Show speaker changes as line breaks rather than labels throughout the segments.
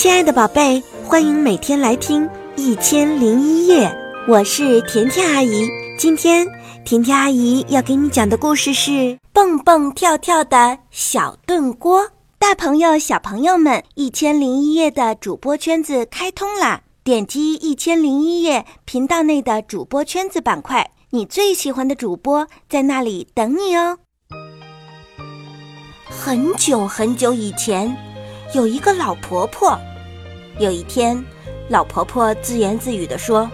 亲爱的宝贝，欢迎每天来听1001夜，我是甜甜阿姨。今天甜甜阿姨要给你讲的故事是蹦蹦跳跳的小炖锅。大朋友小朋友们，1001夜的主播圈子开通啦！点击1001夜频道内的主播圈子板块，你最喜欢的主播在那里等你哦。很久很久以前，有一个老婆婆。有一天，老婆婆自言自语地说：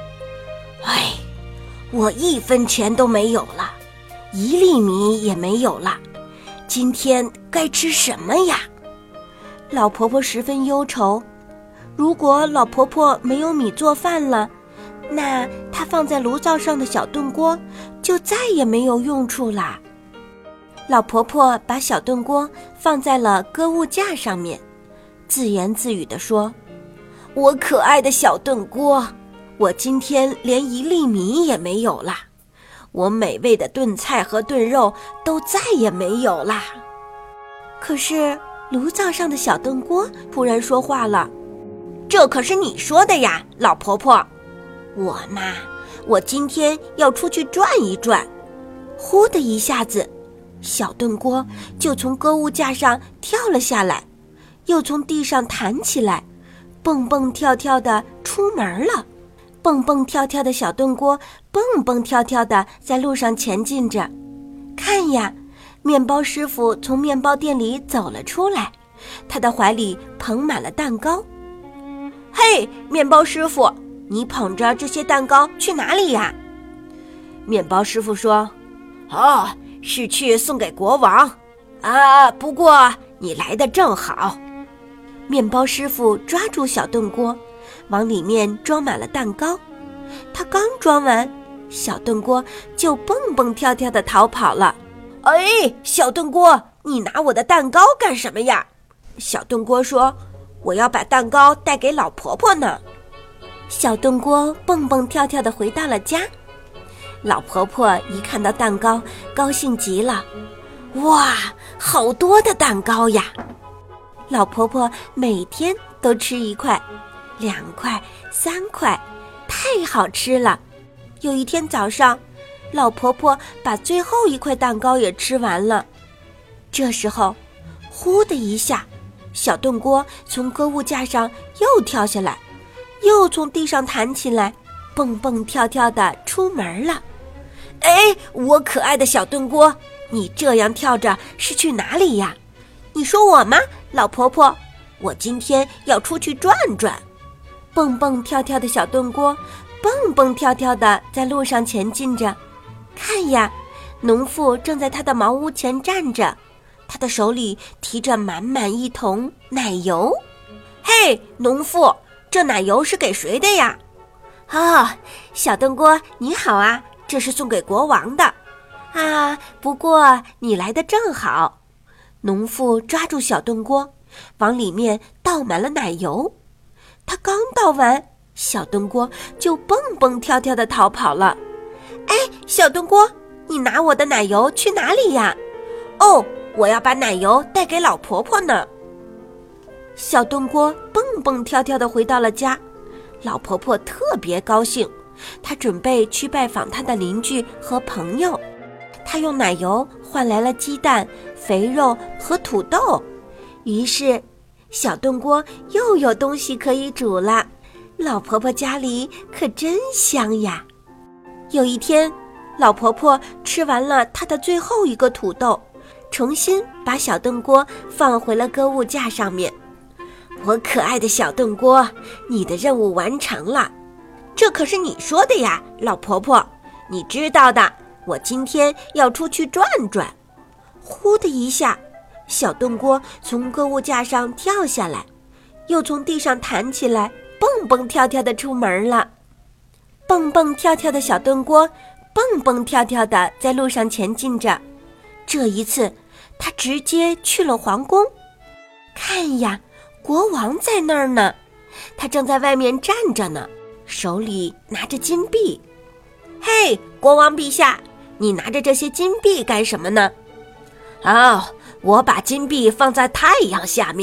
我1分钱都没有了，1粒米也没有了，今天该吃什么呀？老婆婆十分忧愁，如果老婆婆没有米做饭了，那她放在炉灶上的小炖锅就再也没有用处啦。老婆婆把小炖锅放在了搁物架上面，自言自语地说：我可爱的小炖锅，我今天连1粒米也没有啦，我美味的炖菜和炖肉都再也没有啦。可是炉灶上的小炖锅突然说话了：这可是你说的呀，老婆婆。我今天要出去转一转。呼的一下子，小炖锅就从搁物架上跳了下来，又从地上弹起来，蹦蹦跳跳地出门了。蹦蹦跳跳的小炖锅蹦蹦跳跳地在路上前进着。看呀，面包师傅从面包店里走了出来，他的怀里捧满了蛋糕。嘿，面包师傅，你捧着这些蛋糕去哪里呀？面包师傅说：是去送给国王啊，不过你来得正好。面包师傅抓住小炖锅，往里面装满了蛋糕。他刚装完，小炖锅就蹦蹦跳跳地逃跑了。小炖锅，你拿我的蛋糕干什么呀？小炖锅说：我要把蛋糕带给老婆婆呢。小炖锅蹦蹦跳跳地回到了家。老婆婆一看到蛋糕，高兴极了。哇，好多的蛋糕呀！老婆婆每天都吃1块、2块、3块，太好吃了。有一天早上，老婆婆把最后1块蛋糕也吃完了。这时候，呼的一下，小炖锅从搁物架上又跳下来，又从地上弹起来，蹦蹦跳跳地出门了。我可爱的小炖锅，你这样跳着是去哪里呀？你说我吗，老婆婆？我今天要出去转转。蹦蹦跳跳的小炖锅蹦蹦跳跳地在路上前进着。看呀，农妇正在他的茅屋前站着，他的手里提着满满1桶奶油。嘿，农妇，这奶油是给谁的呀？小炖锅你好啊，这是送给国王的啊，不过你来得正好。农妇抓住小炖锅，往里面倒满了奶油。他刚倒完，小炖锅就蹦蹦跳跳地逃跑了。小炖锅，你拿我的奶油去哪里呀？我要把奶油带给老婆婆呢。小炖锅蹦蹦跳跳地回到了家，老婆婆特别高兴，她准备去拜访她的邻居和朋友。她用奶油换来了鸡蛋、肥肉和土豆，于是小炖锅又有东西可以煮了。老婆婆家里可真香呀。有一天，老婆婆吃完了她的最后1个土豆，重新把小炖锅放回了搁物架上面。我可爱的小炖锅，你的任务完成了。这可是你说的呀，老婆婆，你知道的，我今天要出去转转。呼的一下，小炖锅从搁物架上跳下来，又从地上弹起来，蹦蹦跳跳地出门了。蹦蹦跳跳的小炖锅蹦蹦跳跳地在路上前进着。这一次，他直接去了皇宫。看呀，国王在那儿呢，他正在外面站着呢，手里拿着金币。嘿，国王陛下，你拿着这些金币干什么呢？我把金币放在太阳下面，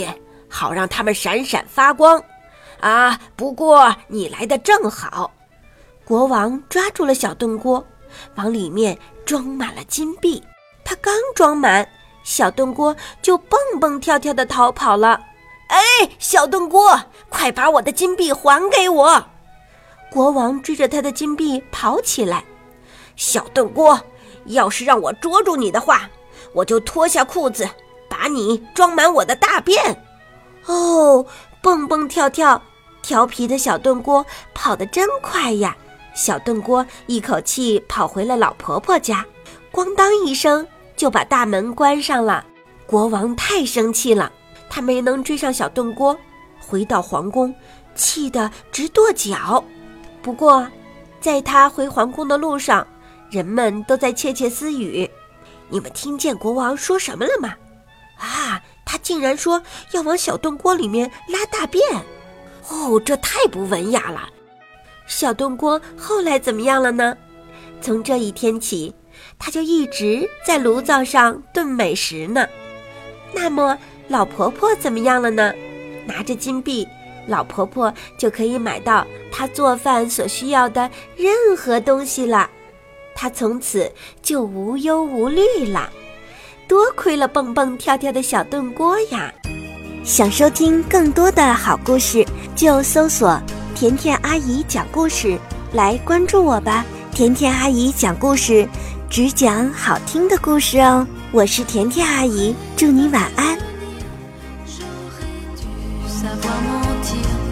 好让它们闪闪发光。不过你来得正好。国王抓住了小炖锅，往里面装满了金币。他刚装满，小炖锅就蹦蹦跳跳地逃跑了。小炖锅，快把我的金币还给我！国王追着他的金币跑起来。小炖锅，要是让我捉住你的话，我就脱下裤子，把你装满我的大便。蹦蹦跳跳，调皮的小炖锅跑得真快呀！小炖锅一口气跑回了老婆婆家，咣当一声就把大门关上了。国王太生气了，他没能追上小炖锅，回到皇宫，气得直跺脚。不过，在他回皇宫的路上，人们都在窃窃私语。你们听见国王说什么了吗？他竟然说要往小炖锅里面拉大便。这太不文雅了。小炖锅后来怎么样了呢？从这一天起，他就一直在炉灶上炖美食呢。那么老婆婆怎么样了呢？拿着金币，老婆婆就可以买到她做饭所需要的任何东西了。她从此就无忧无虑了。多亏了蹦蹦跳跳的小炖锅呀！想收听更多的好故事，就搜索甜甜阿姨讲故事来关注我吧。甜甜阿姨讲故事，只讲好听的故事哦。我是甜甜阿姨，祝你晚安。